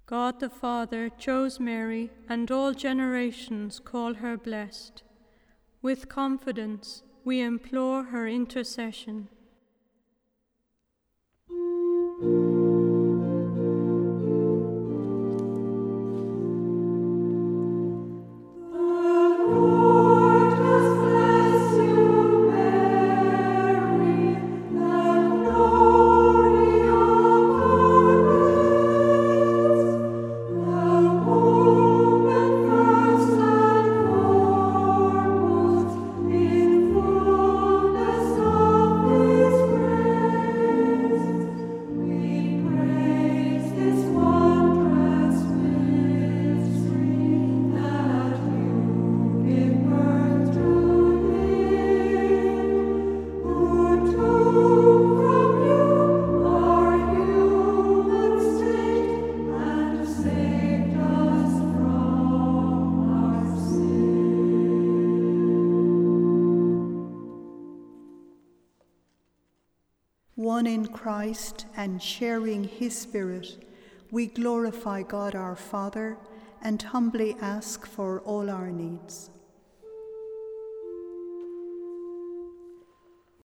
God the Father chose Mary, and all generations call her blessed. With confidence, we implore her intercession. One in Christ and sharing his Spirit, we glorify God our Father and humbly ask for all our needs.